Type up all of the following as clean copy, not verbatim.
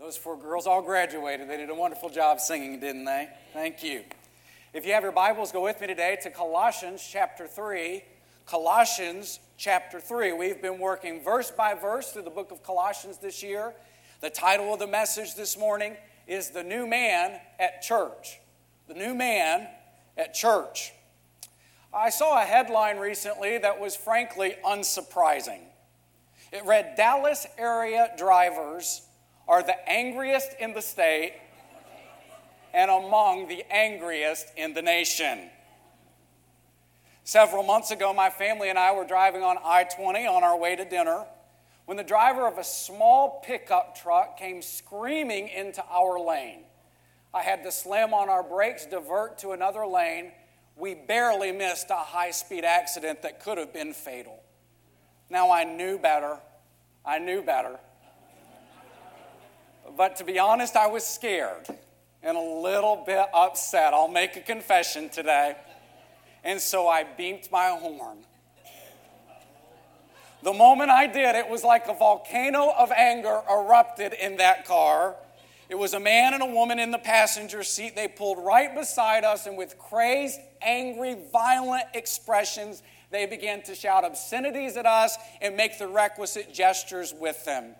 Those four girls all graduated. They did a wonderful job singing, didn't they? Thank you. If you have your Bibles, go with me today to Colossians chapter 3. Colossians chapter 3. We've been working verse by verse through the book of Colossians this year. The title of the message this morning is The New Man at Church. The New Man at Church. I saw a headline recently that was frankly unsurprising. It read, Dallas area drivers are the angriest in the state and among the angriest in the nation. Several months ago, my family and I were driving on I-20 on our way to dinner when the driver of a small pickup truck came screaming into our lane. I had to slam on our brakes, divert to another lane. We barely missed a high-speed accident that could have been fatal. Now, I knew better. But to be honest, I was scared and a little bit upset. I'll make a confession today. And so I beeped my horn. The moment I did, it was like a volcano of anger erupted in that car. It was a man and a woman in the passenger seat. They pulled right beside us, and with crazed, angry, violent expressions, they began to shout obscenities at us and make the requisite gestures with them.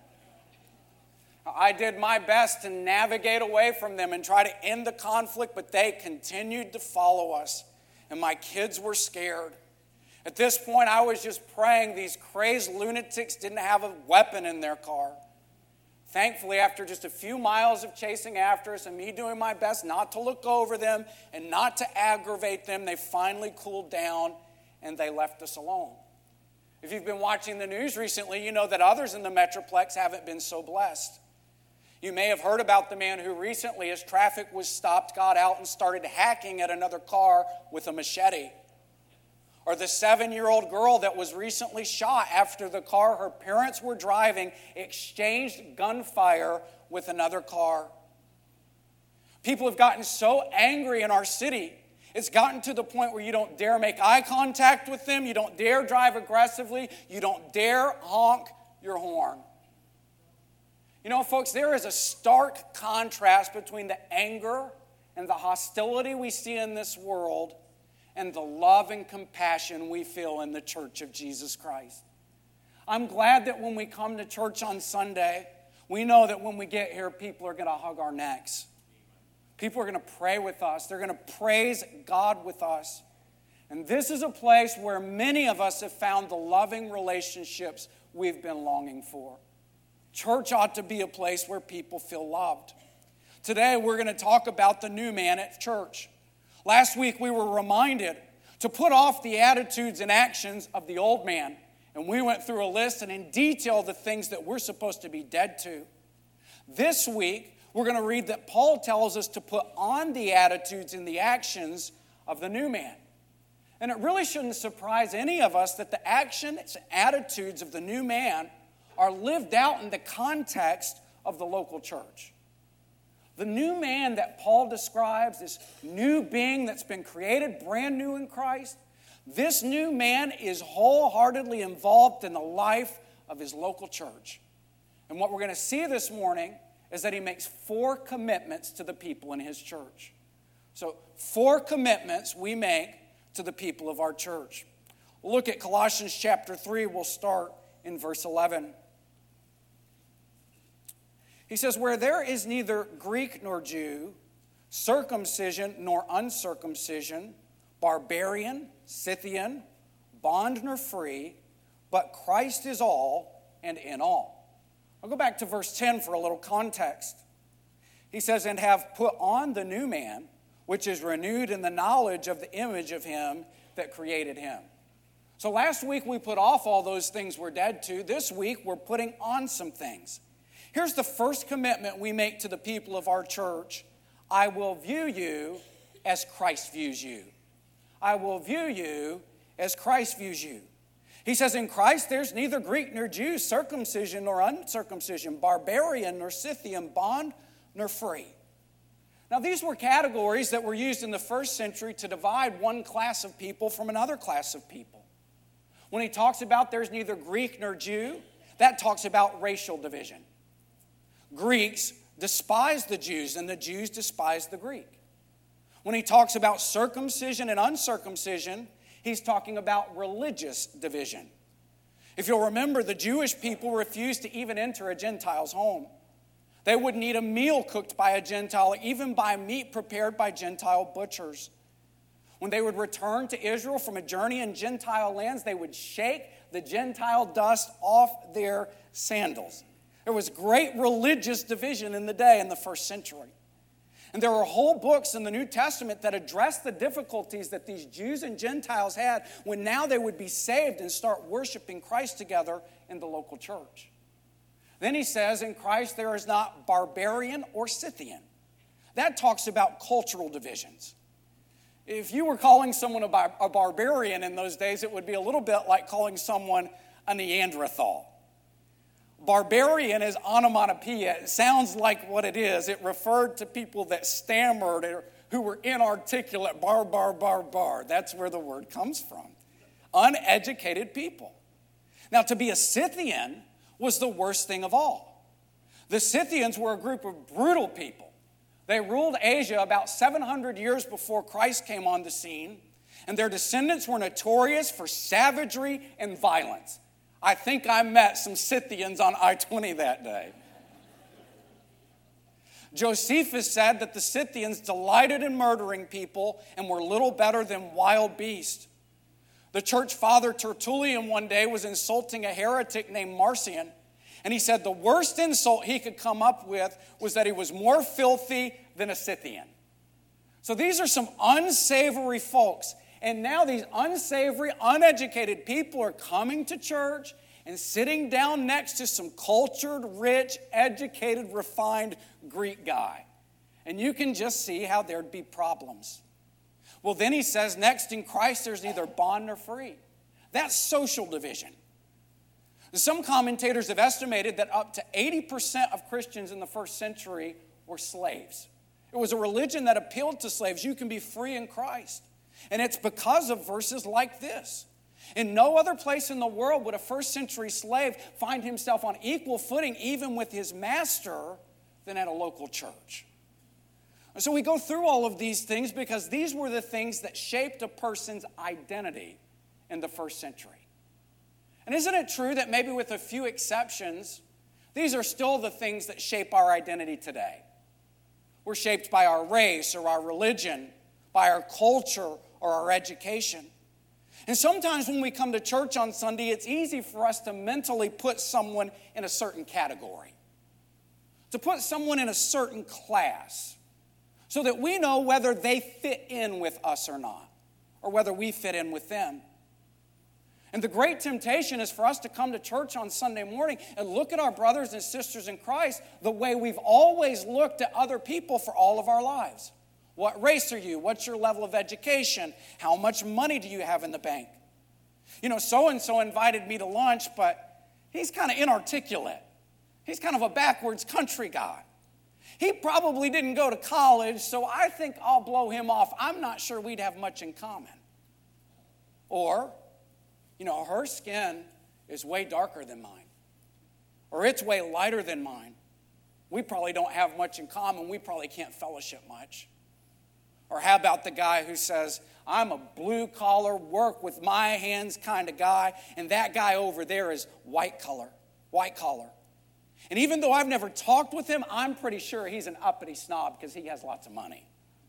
I did my best to navigate away from them and try to end the conflict, but they continued to follow us, and my kids were scared. At this point, I was just praying these crazed lunatics didn't have a weapon in their car. Thankfully, after just a few miles of chasing after us and me doing my best not to look over them and not to aggravate them, they finally cooled down and they left us alone. If you've been watching the news recently, you know that others in the Metroplex haven't been so blessed. You may have heard about the man who recently, as traffic was stopped, got out and started hacking at another car with a machete. Or the 7-year-old girl that was recently shot after the car her parents were driving exchanged gunfire with another car. People have gotten so angry in our city. It's gotten to the point where you don't dare make eye contact with them. You don't dare drive aggressively. You don't dare honk your horn. You know, folks, there is a stark contrast between the anger and the hostility we see in this world and the love and compassion we feel in the Church of Jesus Christ. I'm glad that when we come to church on Sunday, we know that when we get here, people are going to hug our necks. People are going to pray with us. They're going to praise God with us. And this is a place where many of us have found the loving relationships we've been longing for. Church ought to be a place where people feel loved. Today, we're going to talk about the new man at church. Last week, we were reminded to put off the attitudes and actions of the old man. And we went through a list and in detail the things that we're supposed to be dead to. This week, we're going to read that Paul tells us to put on the attitudes and the actions of the new man. And it really shouldn't surprise any of us that the actions and attitudes of the new man are lived out in the context of the local church. The new man that Paul describes, this new being that's been created brand new in Christ, this new man is wholeheartedly involved in the life of his local church. And what we're going to see this morning is that he makes 4 commitments to the people in his church. So 4 commitments we make to the people of our church. We'll look at Colossians chapter 3. We'll start in verse 11. He says, where there is neither Greek nor Jew, circumcision nor uncircumcision, barbarian, Scythian, bond nor free, but Christ is all and in all. I'll go back to verse 10 for a little context. He says, and have put on the new man, which is renewed in the knowledge of the image of him that created him. So last week we put off all those things we're dead to. This week we're putting on some things. Here's the first commitment we make to the people of our church. I will view you as Christ views you. I will view you as Christ views you. He says, in Christ there's neither Greek nor Jew, circumcision nor uncircumcision, barbarian nor Scythian, bond nor free. Now, these were categories that were used in the first century to divide one class of people from another class of people. When he talks about there's neither Greek nor Jew, that talks about racial division. Greeks despised the Jews, and the Jews despised the Greek. When he talks about circumcision and uncircumcision, he's talking about religious division. If you'll remember, the Jewish people refused to even enter a Gentile's home. They wouldn't eat a meal cooked by a Gentile, even buy meat prepared by Gentile butchers. When they would return to Israel from a journey in Gentile lands, they would shake the Gentile dust off their sandals. There was great religious division in the day in the first century. And there were whole books in the New Testament that addressed the difficulties that these Jews and Gentiles had when now they would be saved and start worshiping Christ together in the local church. Then he says, in Christ there is not barbarian or Scythian. That talks about cultural divisions. If you were calling someone a barbarian in those days, it would be a little bit like calling someone a Neanderthal. Barbarian is onomatopoeia. It sounds like what it is. It referred to people that stammered or who were inarticulate, bar. That's where the word comes from. Uneducated people. Now, to be a Scythian was the worst thing of all. The Scythians were a group of brutal people. They ruled Asia about 700 years before Christ came on the scene, and their descendants were notorious for savagery and violence. I think I met some Scythians on I-20 that day. Josephus said that the Scythians delighted in murdering people and were little better than wild beasts. The church father Tertullian one day was insulting a heretic named Marcion, and he said the worst insult he could come up with was that he was more filthy than a Scythian. So these are some unsavory folks. And now these unsavory, uneducated people are coming to church and sitting down next to some cultured, rich, educated, refined Greek guy. And you can just see how there'd be problems. Well, then he says, next in Christ there's neither bond nor free. That's social division. Some commentators have estimated that up to 80% of Christians in the first century were slaves. It was a religion that appealed to slaves. You can be free in Christ. And it's because of verses like this. In no other place in the world would a first century slave find himself on equal footing even with his master than at a local church. And so we go through all of these things because these were the things that shaped a person's identity in the first century. And isn't it true that maybe with a few exceptions, these are still the things that shape our identity today? We're shaped by our race or our religion, by our culture or our education. And sometimes when we come to church on Sunday, it's easy for us to mentally put someone in a certain category, to put someone in a certain class, so that we know whether they fit in with us or not, or whether we fit in with them. And the great temptation is for us to come to church on Sunday morning and look at our brothers and sisters in Christ the way we've always looked at other people for all of our lives. What race are you? What's your level of education? How much money do you have in the bank? You know, so-and-so invited me to lunch, but he's kind of inarticulate. He's kind of a backwards country guy. He probably didn't go to college, so I think I'll blow him off. I'm not sure we'd have much in common. Or, you know, her skin is way darker than mine. Or it's way lighter than mine. We probably don't have much in common. We probably can't fellowship much. Or how about the guy who says, I'm a blue-collar, work with my hands kind of guy, and that guy over there is white collar. And even though I've never talked with him, I'm pretty sure he's an uppity snob because he has lots of money.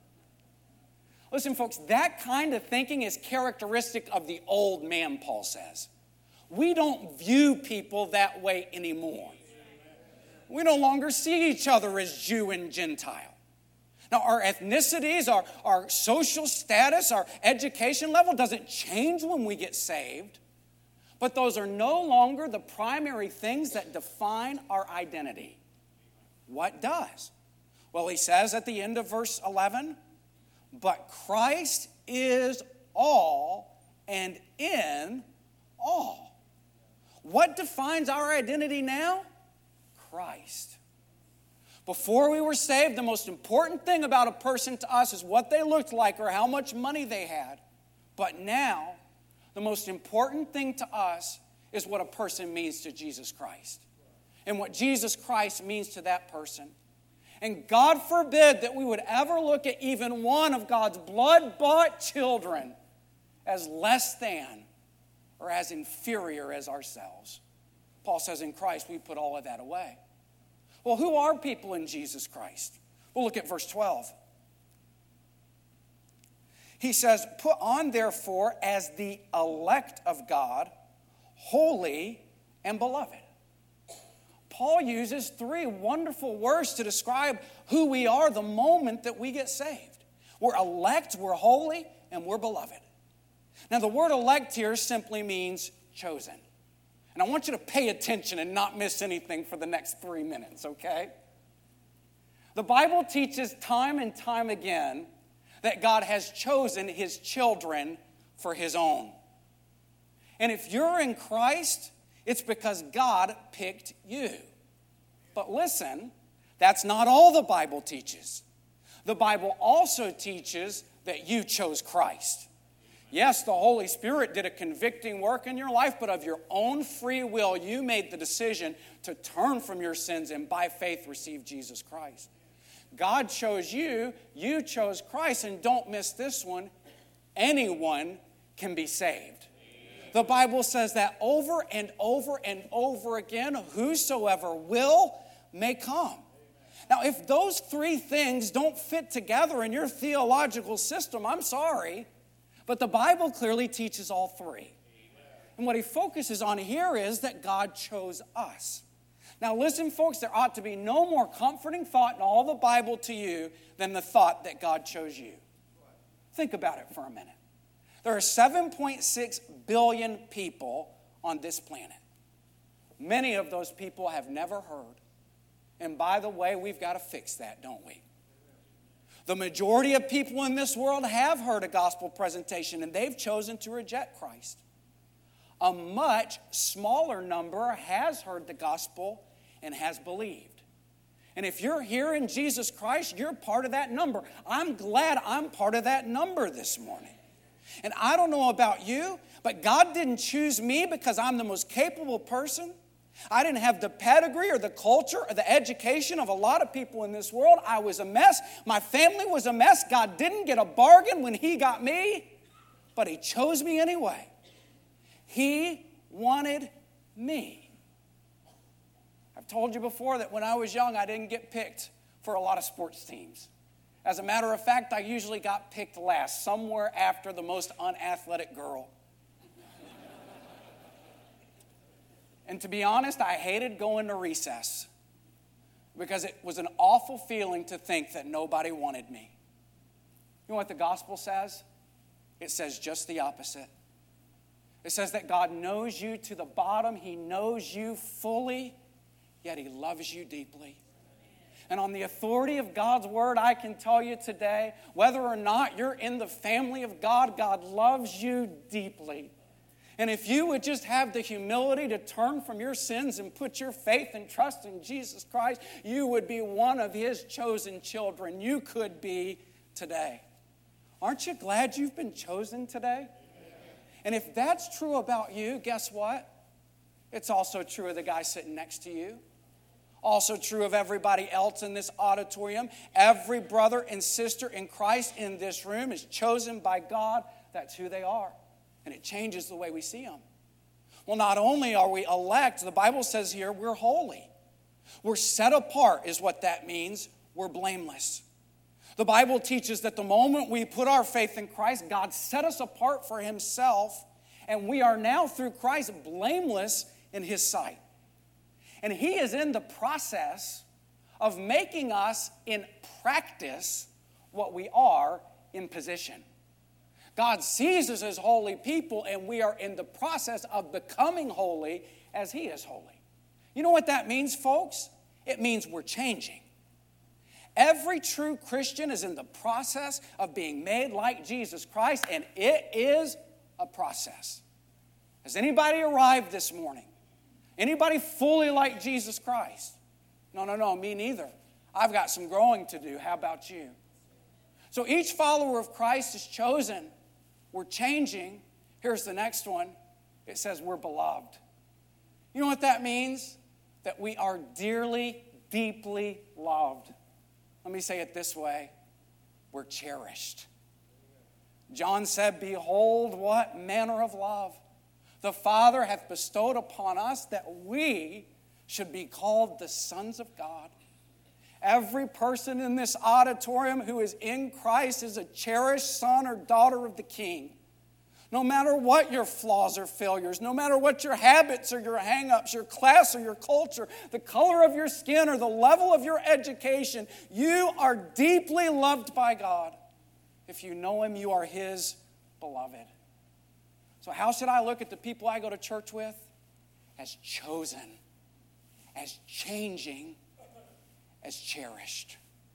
Listen, folks, that kind of thinking is characteristic of the old man, Paul says. We don't view people that way anymore. We no longer see each other as Jew and Gentile. Now, our ethnicities, our social status, our education level doesn't change when we get saved, but those are no longer the primary things that define our identity. What does? Well, he says at the end of verse 11, but Christ is all and in all. What defines our identity now? Christ. Before we were saved, the most important thing about a person to us is what they looked like or how much money they had. But now, the most important thing to us is what a person means to Jesus Christ and what Jesus Christ means to that person. And God forbid that we would ever look at even one of God's blood-bought children as less than or as inferior as ourselves. Paul says in Christ we put all of that away. Well, who are people in Jesus Christ? We'll look at verse 12. He says, put on therefore as the elect of God, holy and beloved. Paul uses three wonderful words to describe who we are the moment that we get saved. We're elect, we're holy, and we're beloved. Now, the word elect here simply means chosen. And I want you to pay attention and not miss anything for the next 3 minutes, okay? The Bible teaches time and time again that God has chosen his children for his own. And if you're in Christ, it's because God picked you. But listen, that's not all the Bible teaches. The Bible also teaches that you chose Christ. Yes, the Holy Spirit did a convicting work in your life, but of your own free will, you made the decision to turn from your sins and by faith receive Jesus Christ. God chose you, you chose Christ, and don't miss this one, anyone can be saved. The Bible says that over and over and over again, whosoever will may come. Now, if those three things don't fit together in your theological system, I'm sorry, but the Bible clearly teaches all three. And what he focuses on here is that God chose us. Now, listen, folks, there ought to be no more comforting thought in all the Bible to you than the thought that God chose you. Think about it for a minute. There are 7.6 billion people on this planet. Many of those people have never heard. And by the way, we've got to fix that, don't we? The majority of people in this world have heard a gospel presentation, and they've chosen to reject Christ. A much smaller number has heard the gospel and has believed. And if you're here in Jesus Christ, you're part of that number. I'm glad I'm part of that number this morning. And I don't know about you, but God didn't choose me because I'm the most capable person. I didn't have the pedigree or the culture or the education of a lot of people in this world. I was a mess. My family was a mess. God didn't get a bargain when he got me, but he chose me anyway. He wanted me. I've told you before that when I was young, I didn't get picked for a lot of sports teams. As a matter of fact, I usually got picked last, somewhere after the most unathletic girl. And to be honest, I hated going to recess because it was an awful feeling to think that nobody wanted me. You know what the gospel says? It says just the opposite. It says that God knows you to the bottom. He knows you fully, yet he loves you deeply. And on the authority of God's word, I can tell you today, whether or not you're in the family of God, God loves you deeply. And if you would just have the humility to turn from your sins and put your faith and trust in Jesus Christ, you would be one of his chosen children. You could be today. Aren't you glad you've been chosen today? And if that's true about you, guess what? It's also true of the guy sitting next to you. Also true of everybody else in this auditorium. Every brother and sister in Christ in this room is chosen by God. That's who they are. And it changes the way we see them. Well, not only are we elect, the Bible says here we're holy. We're set apart is what that means. We're blameless. The Bible teaches that the moment we put our faith in Christ, God set us apart for himself, and we are now through Christ blameless in his sight. And he is in the process of making us in practice what we are in position. God sees us as holy people, and we are in the process of becoming holy as he is holy. You know what that means, folks? It means we're changing. Every true Christian is in the process of being made like Jesus Christ, and it is a process. Has anybody arrived this morning? Anybody fully like Jesus Christ? No, me neither. I've got some growing to do. How about you? So each follower of Christ is chosen. We're changing. Here's the next one. It says we're beloved. You know what that means? That we are dearly, deeply loved. Let me say it this way. We're cherished. John said, behold, what manner of love the Father hath bestowed upon us, that we should be called the sons of God. Every person in this auditorium who is in Christ is a cherished son or daughter of the King. No matter what your flaws or failures, no matter what your habits or your hang-ups, your class or your culture, the color of your skin or the level of your education, you are deeply loved by God. If you know Him, you are His beloved. So how should I look at the people I go to church with? As chosen, as changing, as cherished.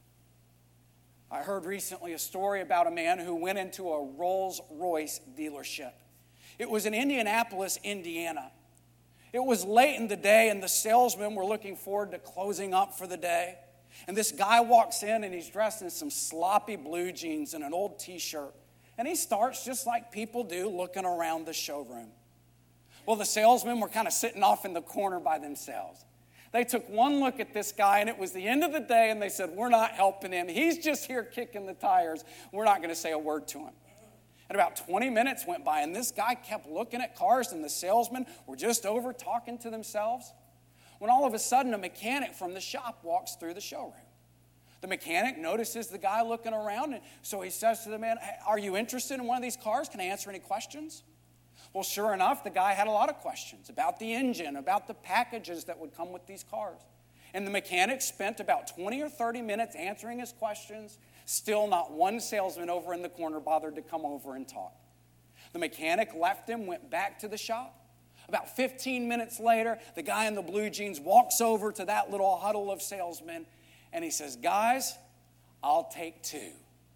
I heard recently a story about a man who went into a Rolls-Royce dealership. It was in Indianapolis, Indiana. It was late in the day, and the salesmen were looking forward to closing up for the day. And this guy walks in, and he's dressed in some sloppy blue jeans and an old T-shirt. And he starts, just like people do, looking around the showroom. Well, the salesmen were kind of sitting off in the corner by themselves. They took one look at this guy, and it was the end of the day, and they said, we're not helping him. He's just here kicking the tires. We're not going to say a word to him. And about 20 minutes went by, and this guy kept looking at cars, and the salesmen were just over talking to themselves. When all of a sudden, a mechanic from the shop walks through the showroom. The mechanic notices the guy looking around, and so he says to the man, hey, are you interested in one of these cars? Can I answer any questions? Well, sure enough, the guy had a lot of questions about the engine, about the packages that would come with these cars. And the mechanic spent about 20 or 30 minutes answering his questions. Still not one salesman over in the corner bothered to come over and talk. The mechanic left him, went back to the shop. About 15 minutes later, the guy in the blue jeans walks over to that little huddle of salesmen, and he says, guys, I'll take two.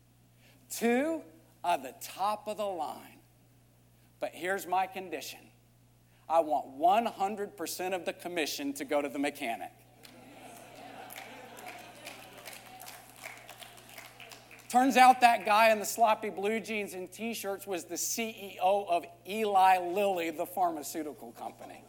Two are the top of the line. But here's my condition. I want 100% of the commission to go to the mechanic. Turns out that guy in the sloppy blue jeans and T-shirts was the CEO of Eli Lilly, the pharmaceutical company.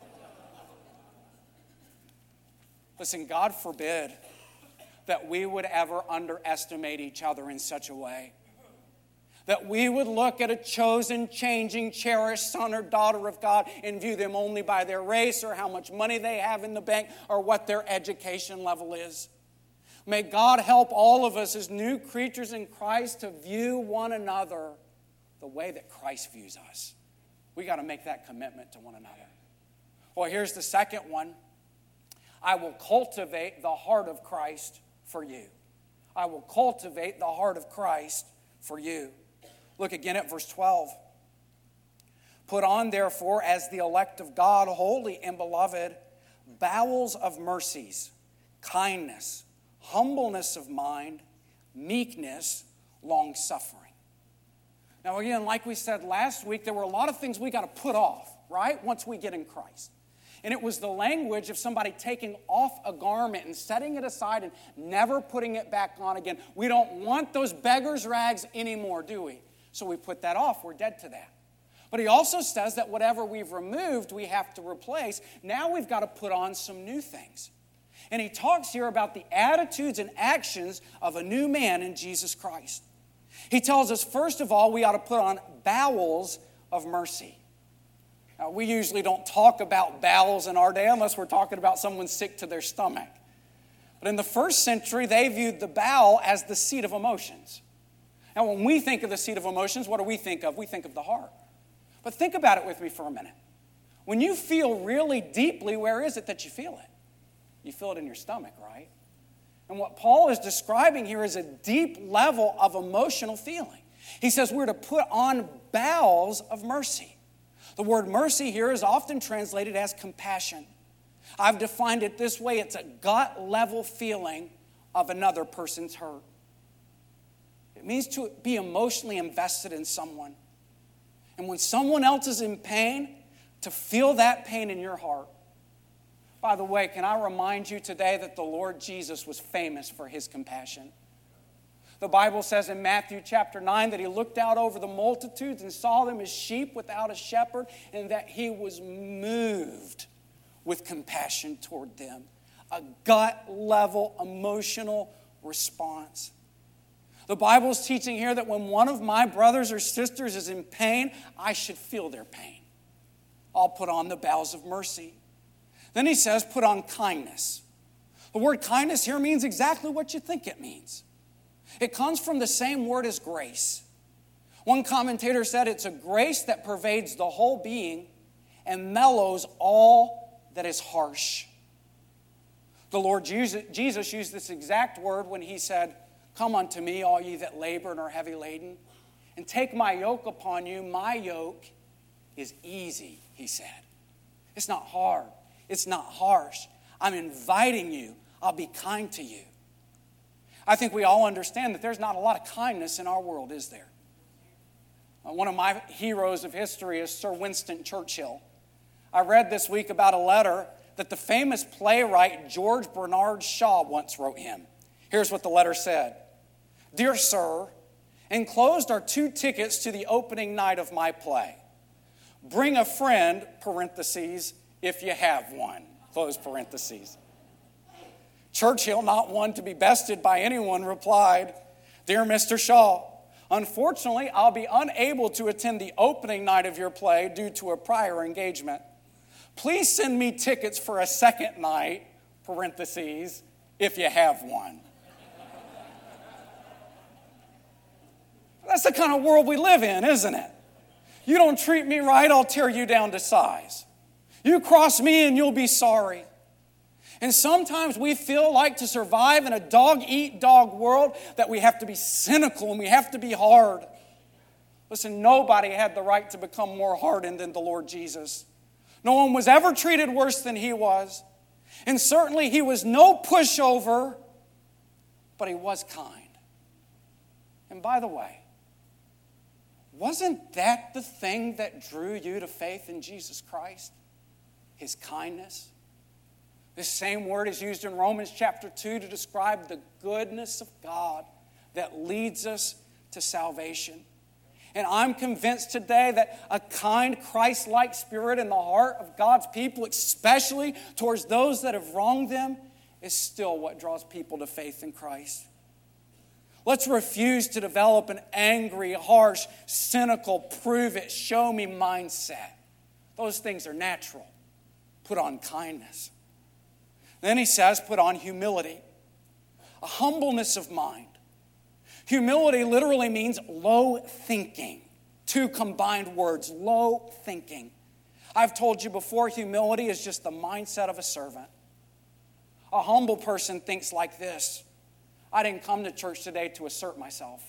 Listen, God forbid that we would ever underestimate each other in such a way. That we would look at a chosen, changing, cherished son or daughter of God and view them only by their race or how much money they have in the bank or what their education level is. May God help all of us as new creatures in Christ to view one another the way that Christ views us. We got to make that commitment to one another. Well, here's the second one. I will cultivate the heart of Christ for you. I will cultivate the heart of Christ for you. Look again at verse 12. Put on, therefore, as the elect of God, holy and beloved, bowels of mercies, kindness, humbleness of mind, meekness, long-suffering. Now, again, like we said last week, there were a lot of things we got to put off, right, once we get in Christ. And it was the language of somebody taking off a garment and setting it aside and never putting it back on again. We don't want those beggar's rags anymore, do we? So we put that off. We're dead to that. But he also says that whatever we've removed, we have to replace. Now we've got to put on some new things. And he talks here about the attitudes and actions of a new man in Jesus Christ. He tells us, first of all, we ought to put on bowels of mercy. Now, we usually don't talk about bowels in our day unless we're talking about someone sick to their stomach. But in the first century, they viewed the bowel as the seat of emotions. Now, when we think of the seat of emotions, what do we think of? We think of the heart. But think about it with me for a minute. When you feel really deeply, where is it that you feel it? You feel it in your stomach, right? And what Paul is describing here is a deep level of emotional feeling. He says we're to put on bowels of mercy. The word mercy here is often translated as compassion. I've defined it this way. It's a gut-level feeling of another person's hurt. It means to be emotionally invested in someone. And when someone else is in pain, to feel that pain in your heart. By the way, can I remind you today that the Lord Jesus was famous for his compassion? The Bible says in Matthew chapter 9 that he looked out over the multitudes and saw them as sheep without a shepherd, and that he was moved with compassion toward them. A gut-level, emotional response. The Bible is teaching here that when one of my brothers or sisters is in pain, I should feel their pain. I'll put on the bowels of mercy. Then he says, put on kindness. The word kindness here means exactly what you think it means. It comes from the same word as grace. One commentator said it's a grace that pervades the whole being and mellows all that is harsh. The Lord Jesus used this exact word when he said, come unto me, all ye that labor and are heavy laden, and take my yoke upon you. My yoke is easy, he said. It's not hard. It's not harsh. I'm inviting you. I'll be kind to you. I think we all understand that there's not a lot of kindness in our world, is there? One of my heroes of history is Sir Winston Churchill. I read this week about a letter that the famous playwright George Bernard Shaw once wrote him. Here's what the letter said. Dear Sir, enclosed are 2 tickets to the opening night of my play. Bring a friend, parentheses, if you have one, close parentheses. Churchill, not one to be bested by anyone, replied, Dear Mr. Shaw, unfortunately, I'll be unable to attend the opening night of your play due to a prior engagement. Please send me tickets for a second night, parentheses, if you have one. That's the kind of world we live in, isn't it? You don't treat me right, I'll tear you down to size. You cross me and you'll be sorry. And sometimes we feel like to survive in a dog-eat-dog world that we have to be cynical and we have to be hard. Listen, nobody had the right to become more hardened than the Lord Jesus. No one was ever treated worse than he was. And certainly he was no pushover, but he was kind. And by the way, wasn't that the thing that drew you to faith in Jesus Christ? His kindness? This same word is used in Romans chapter 2 to describe the goodness of God that leads us to salvation. And I'm convinced today that a kind, Christ-like spirit in the heart of God's people, especially towards those that have wronged them, is still what draws people to faith in Christ. Let's refuse to develop an angry, harsh, cynical, prove it, show me mindset. Those things are natural. Put on kindness. Then he says, put on humility, a humbleness of mind. Humility literally means low thinking. 2 combined words, low thinking. I've told you before, humility is just the mindset of a servant. A humble person thinks like this. I didn't come to church today to assert myself.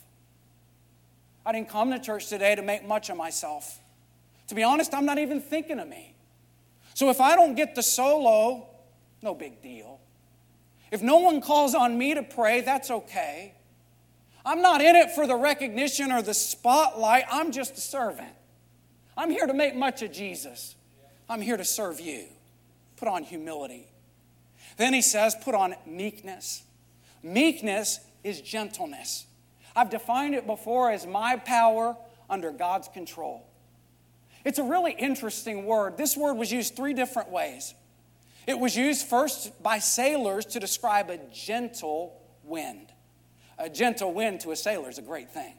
I didn't come to church today to make much of myself. To be honest, I'm not even thinking of me. So if I don't get the solo, no big deal. If no one calls on me to pray, that's okay. I'm not in it for the recognition or the spotlight. I'm just a servant. I'm here to make much of Jesus. I'm here to serve you. Put on humility. Then he says, put on meekness. Meekness is gentleness. I've defined it before as my power under God's control. It's a really interesting word. This word was used 3 different ways. It was used first by sailors to describe a gentle wind. A gentle wind to a sailor is a great thing.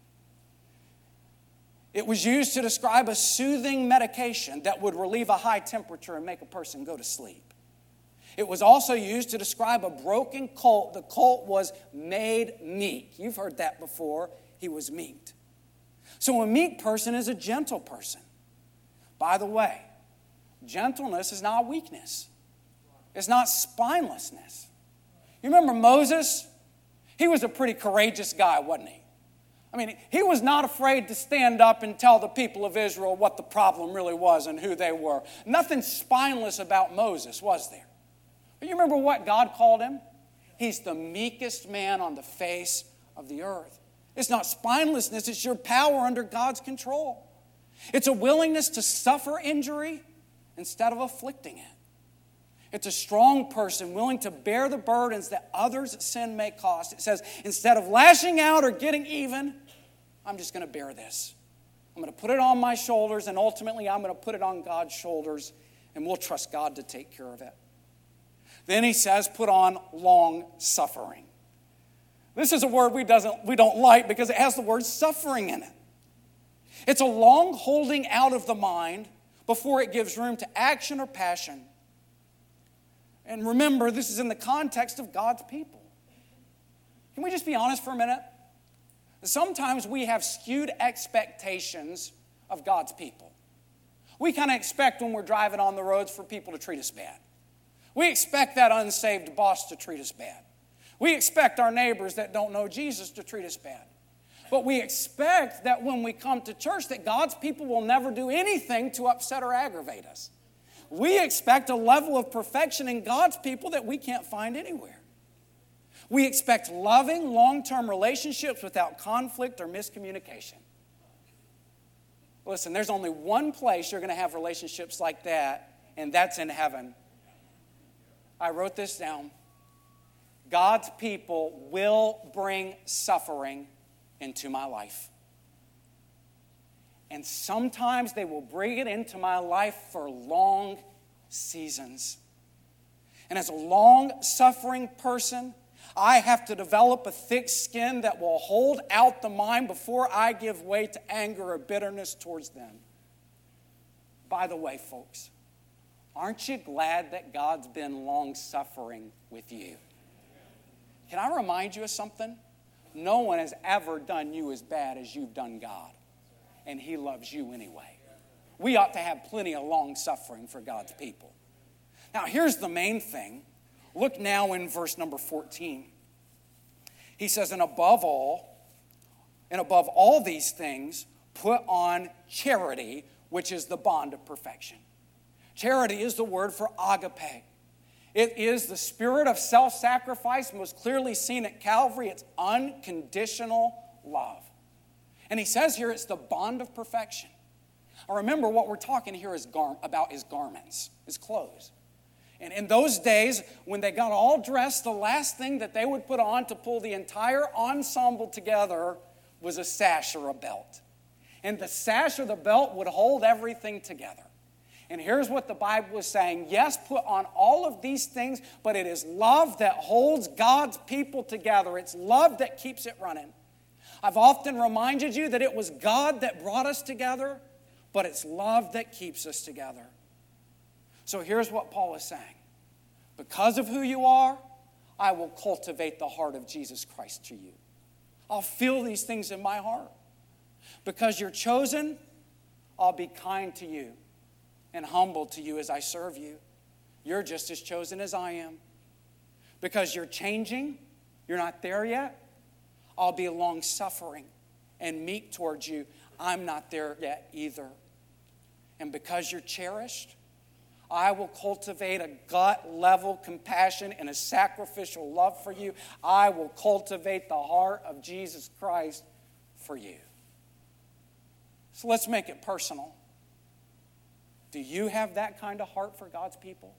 It was used to describe a soothing medication that would relieve a high temperature and make a person go to sleep. It was also used to describe a broken colt. The colt was made meek. You've heard that before. He was meek. So a meek person is a gentle person. By the way, gentleness is not weakness. It's not spinelessness. You remember Moses? He was a pretty courageous guy, wasn't he? I mean, he was not afraid to stand up and tell the people of Israel what the problem really was and who they were. Nothing spineless about Moses, was there? But you remember what God called him? He's the meekest man on the face of the earth. It's not spinelessness, it's your power under God's control. It's a willingness to suffer injury instead of afflicting it. It's a strong person willing to bear the burdens that others' sin may cost. It says, instead of lashing out or getting even, I'm just going to bear this. I'm going to put it on my shoulders, and ultimately I'm going to put it on God's shoulders, and we'll trust God to take care of it. Then he says, put on long suffering. This is a word we don't like because it has the word suffering in it. It's a long holding out of the mind before it gives room to action or passion. And remember, this is in the context of God's people. Can we just be honest for a minute? Sometimes we have skewed expectations of God's people. We kind of expect when we're driving on the roads for people to treat us bad. We expect that unsaved boss to treat us bad. We expect our neighbors that don't know Jesus to treat us bad. But we expect that when we come to church that God's people will never do anything to upset or aggravate us. We expect a level of perfection in God's people that we can't find anywhere. We expect loving, long-term relationships without conflict or miscommunication. Listen, there's only one place you're going to have relationships like that, and that's in heaven. I wrote this down. God's people will bring suffering into my life. And sometimes they will bring it into my life for long seasons. And as a long-suffering person, I have to develop a thick skin that will hold out the mind before I give way to anger or bitterness towards them. By the way, folks, aren't you glad that God's been long-suffering with you? Can I remind you of something? No one has ever done you as bad as you've done God. And He loves you anyway. We ought to have plenty of long-suffering for God's people. Now, here's the main thing. Look now in verse number 14. He says, and above all these things, put on charity, which is the bond of perfection. Charity is the word for agape. It is the spirit of self-sacrifice, most clearly seen at Calvary. It's unconditional love. And he says here it's the bond of perfection. Now remember, what we're talking here is about his garments, his clothes. And in those days, when they got all dressed, the last thing that they would put on to pull the entire ensemble together was a sash or a belt. And the sash or the belt would hold everything together. And here's what the Bible is saying. Yes, put on all of these things, but it is love that holds God's people together. It's love that keeps it running. I've often reminded you that it was God that brought us together, but it's love that keeps us together. So here's what Paul is saying. Because of who you are, I will cultivate the heart of Jesus Christ to you. I'll feel these things in my heart. Because you're chosen, I'll be kind to you and humble to you as I serve you. You're just as chosen as I am. Because you're changing, you're not there yet, I'll be long-suffering and meek towards you. I'm not there yet either. And because you're cherished, I will cultivate a gut-level compassion and a sacrificial love for you. I will cultivate the heart of Jesus Christ for you. So let's make it personal. Do you have that kind of heart for God's people?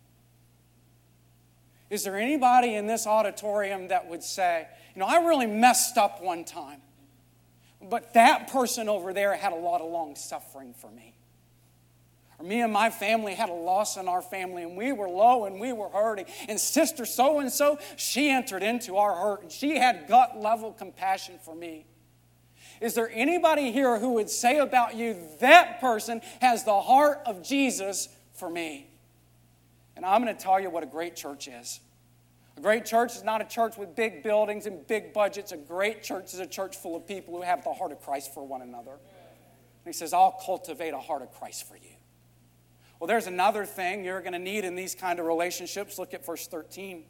Is there anybody in this auditorium that would say, I really messed up one time, but that person over there had a lot of long suffering for me? Or me and my family had a loss in our family, and we were low and we were hurting. And sister so-and-so, she entered into our hurt, and she had gut-level compassion for me. Is there anybody here who would say about you, that person has the heart of Jesus for me? And I'm going to tell you what a great church is. A great church is not a church with big buildings and big budgets. A great church is a church full of people who have the heart of Christ for one another. And he says, I'll cultivate a heart of Christ for you. Well, there's another thing you're going to need in these kind of relationships. Look at verse 13.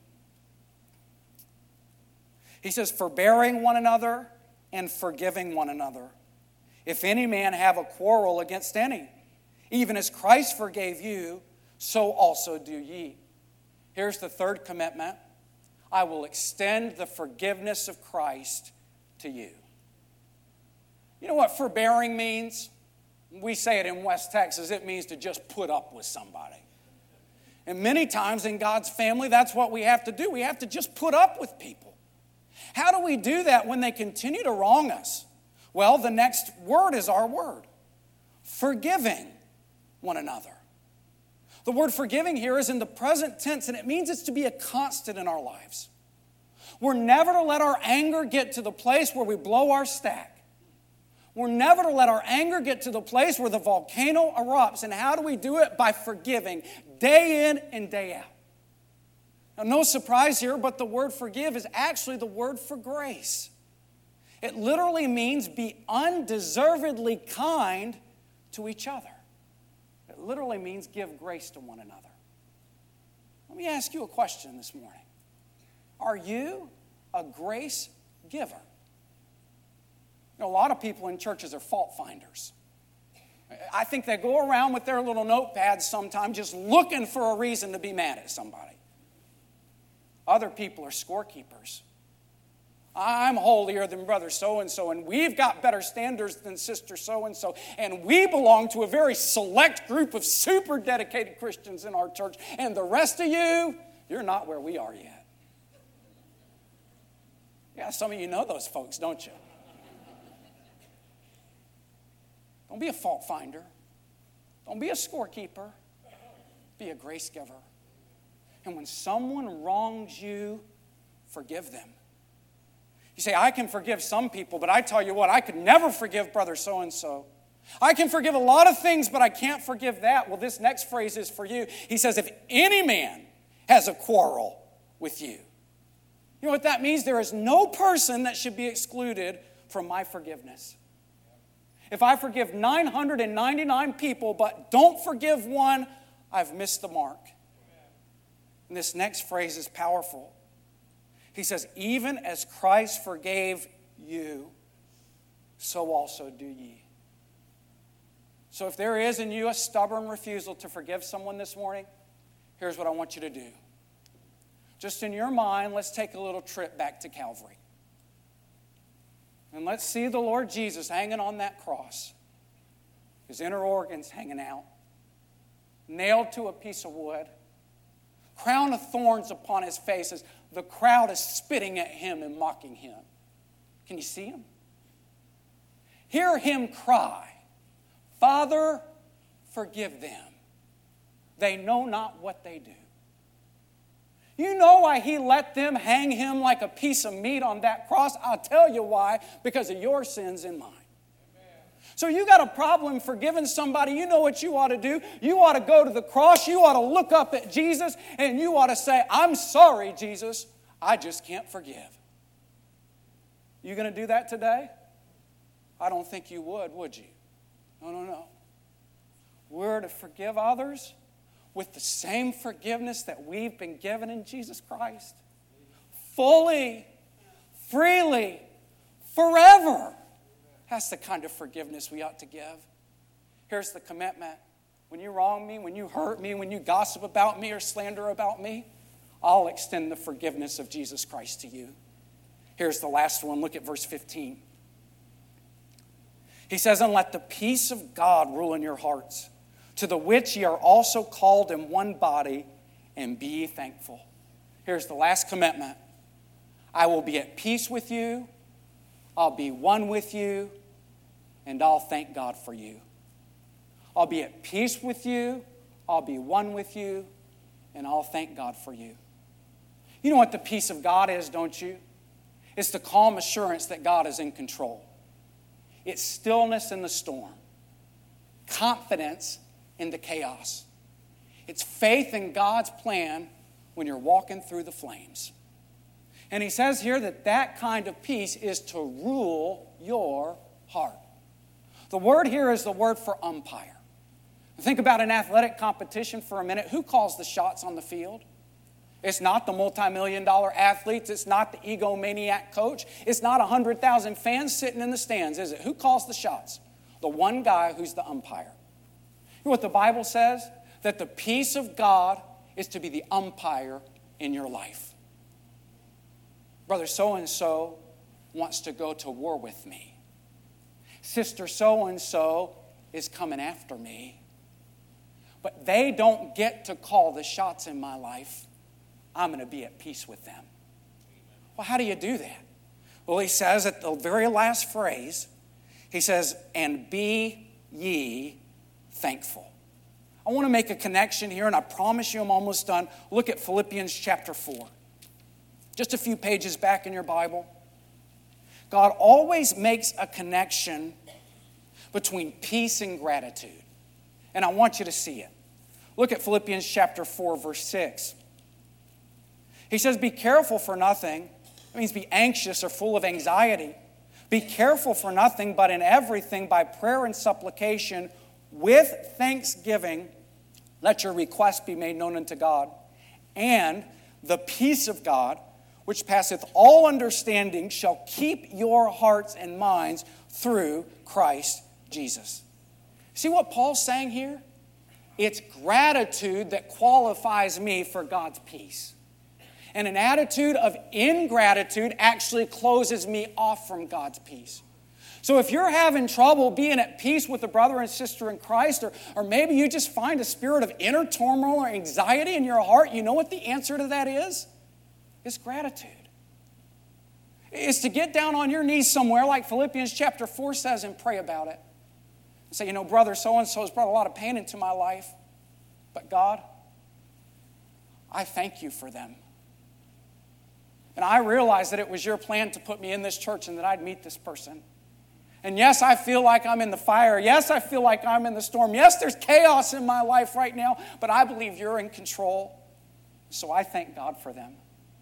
He says, forbearing one another and forgiving one another. If any man have a quarrel against any, even as Christ forgave you, so also do ye. Here's the third commitment. I will extend the forgiveness of Christ to you. You know what forbearing means? We say it in West Texas. It means to just put up with somebody. And many times in God's family, that's what we have to do. We have to just put up with people. How do we do that when they continue to wrong us? Well, the next word is our word. Forgiving one another. The word forgiving here is in the present tense, and it means it's to be a constant in our lives. We're never to let our anger get to the place where we blow our stack. We're never to let our anger get to the place where the volcano erupts. And how do we do it? By forgiving day in and day out. Now, no surprise here, but the word forgive is actually the word for grace. It literally means be undeservedly kind to each other. It literally means give grace to one another. Let me ask you a question this morning. Are you a grace giver? You know, a lot of people in churches are fault finders. I think they go around with their little notepads sometimes just looking for a reason to be mad at somebody. Other people are scorekeepers. I'm holier than brother so-and-so, and we've got better standards than sister so-and-so, and we belong to a very select group of super dedicated Christians in our church, and the rest of you, you're not where we are yet. Yeah, some of you know those folks, don't you? Don't be a fault finder. Don't be a scorekeeper. Be a grace giver. And when someone wrongs you, forgive them. You say, I can forgive some people, but I tell you what, I could never forgive brother so-and-so. I can forgive a lot of things, but I can't forgive that. Well, this next phrase is for you. He says, if any man has a quarrel with you. You know what that means? There is no person that should be excluded from my forgiveness. If I forgive 999 people but don't forgive one, I've missed the mark. And this next phrase is powerful. He says, even as Christ forgave you, so also do ye. So if there is in you a stubborn refusal to forgive someone this morning, here's what I want you to do. Just in your mind, let's take a little trip back to Calvary. And let's see the Lord Jesus hanging on that cross. His inner organs hanging out. Nailed to a piece of wood. Crown of thorns upon his face as the crowd is spitting at him and mocking him. Can you see him? Hear him cry, Father, forgive them. They know not what they do. You know why he let them hang him like a piece of meat on that cross? I'll tell you why. Because of your sins and mine. So you got a problem forgiving somebody, you know what you ought to do. You ought to go to the cross. You ought to look up at Jesus and you ought to say, I'm sorry, Jesus. I just can't forgive. You going to do that today? I don't think you would you? No. We're to forgive others with the same forgiveness that we've been given in Jesus Christ. Fully, freely, forever. That's the kind of forgiveness we ought to give. Here's the commitment. When you wrong me, when you hurt me, when you gossip about me or slander about me, I'll extend the forgiveness of Jesus Christ to you. Here's the last one. Look at verse 15. He says, and let the peace of God rule in your hearts, to the which ye are also called in one body, and be ye thankful. Here's the last commitment. I will be at peace with you, I'll be one with you, and I'll thank God for you. I'll be at peace with you, I'll be one with you, and I'll thank God for you. You know what the peace of God is, don't you? It's the calm assurance that God is in control. It's stillness in the storm. Confidence in the chaos. It's faith in God's plan when you're walking through the flames. And he says here that that kind of peace is to rule your heart. The word here is the word for umpire. Think about an athletic competition for a minute. Who calls the shots on the field? It's not the multi-million-dollar athletes. It's not the egomaniac coach. It's not 100,000 fans sitting in the stands, is it? Who calls the shots? The one guy who's the umpire. You know what the Bible says? That the peace of God is to be the umpire in your life. Brother so-and-so wants to go to war with me. Sister so-and-so is coming after me. But they don't get to call the shots in my life. I'm going to be at peace with them. Well, how do you do that? Well, he says at the very last phrase, he says, and be ye thankful. I want to make a connection here, and I promise you I'm almost done. Look at Philippians chapter 4. just a few pages back in your Bible, God always makes a connection between peace and gratitude. And I want you to see it. Look at Philippians chapter 4, verse 6. He says, be careful for nothing. It means be anxious or full of anxiety. Be careful for nothing, but in everything by prayer and supplication with thanksgiving, let your requests be made known unto God. And the peace of God, which passeth all understanding, shall keep your hearts and minds through Christ Jesus. See what Paul's saying here? It's gratitude that qualifies me for God's peace. And an attitude of ingratitude actually closes me off from God's peace. So if you're having trouble being at peace with a brother and sister in Christ, or maybe you just find a spirit of inner turmoil or anxiety in your heart, you know what the answer to that is? It's gratitude. It's to get down on your knees somewhere like Philippians chapter 4 says and pray about it. And say, brother so-and-so has brought a lot of pain into my life, but God, I thank you for them. And I realize that it was your plan to put me in this church and that I'd meet this person. And yes, I feel like I'm in the fire. Yes, I feel like I'm in the storm. Yes, there's chaos in my life right now, but I believe you're in control. So I thank God for them.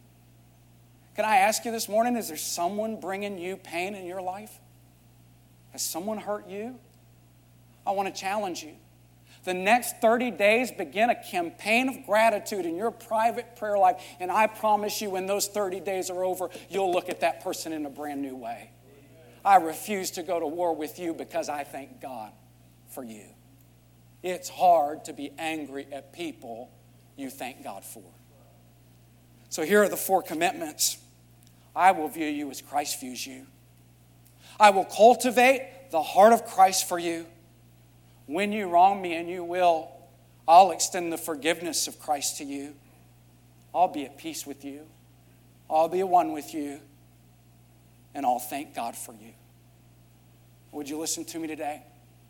Can I ask you this morning, is there someone bringing you pain in your life? Has someone hurt you? I want to challenge you. The next 30 days, begin a campaign of gratitude in your private prayer life. And I promise you, when those 30 days are over, you'll look at that person in a brand new way. I refuse to go to war with you because I thank God for you. It's hard to be angry at people you thank God for. So here are the 4 commitments. I will view you as Christ views you. I will cultivate the heart of Christ for you. When you wrong me, and you will, I'll extend the forgiveness of Christ to you. I'll be at peace with you. I'll be one with you. And I'll thank God for you. Would you listen to me today?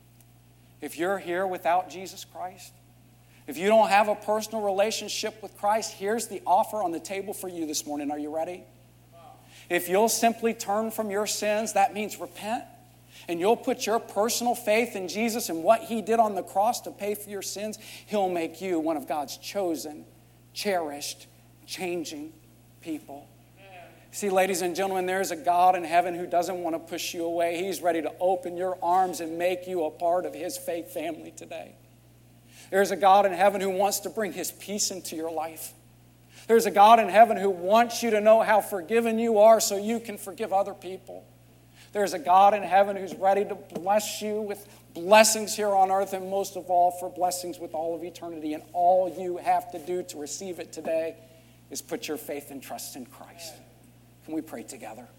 If you're here without Jesus Christ, if you don't have a personal relationship with Christ, here's the offer on the table for you this morning. Are you ready? If you'll simply turn from your sins, that means repent. And you'll put your personal faith in Jesus and what He did on the cross to pay for your sins, He'll make you one of God's chosen, cherished, changing people. See, ladies and gentlemen, there's a God in heaven who doesn't want to push you away. He's ready to open your arms and make you a part of His faith family today. There's a God in heaven who wants to bring His peace into your life. There's a God in heaven who wants you to know how forgiven you are so you can forgive other people. There's a God in heaven who's ready to bless you with blessings here on earth, and most of all, for blessings with all of eternity. And all you have to do to receive it today is put your faith and trust in Christ. Can we pray together?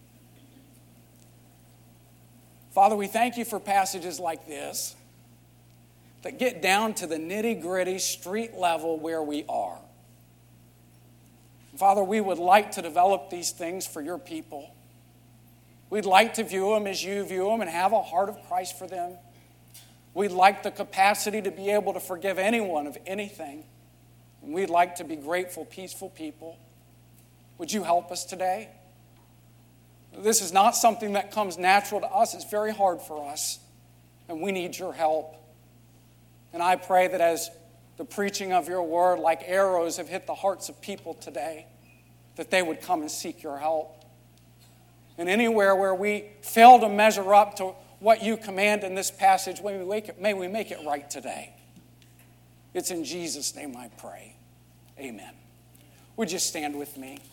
Father, we thank you for passages like this that get down to the nitty-gritty street level where we are. Father, we would like to develop these things for your people. We'd like to view them as you view them and have a heart of Christ for them. We'd like the capacity to be able to forgive anyone of anything. And we'd like to be grateful, peaceful people. Would you help us today? This is not something that comes natural to us. It's very hard for us. And we need your help. And I pray that as the preaching of your word, like arrows, have hit the hearts of people today, that they would come and seek your help. And anywhere where we fail to measure up to what you command in this passage, may we make it right today. It's in Jesus' name I pray. Amen. Would you stand with me?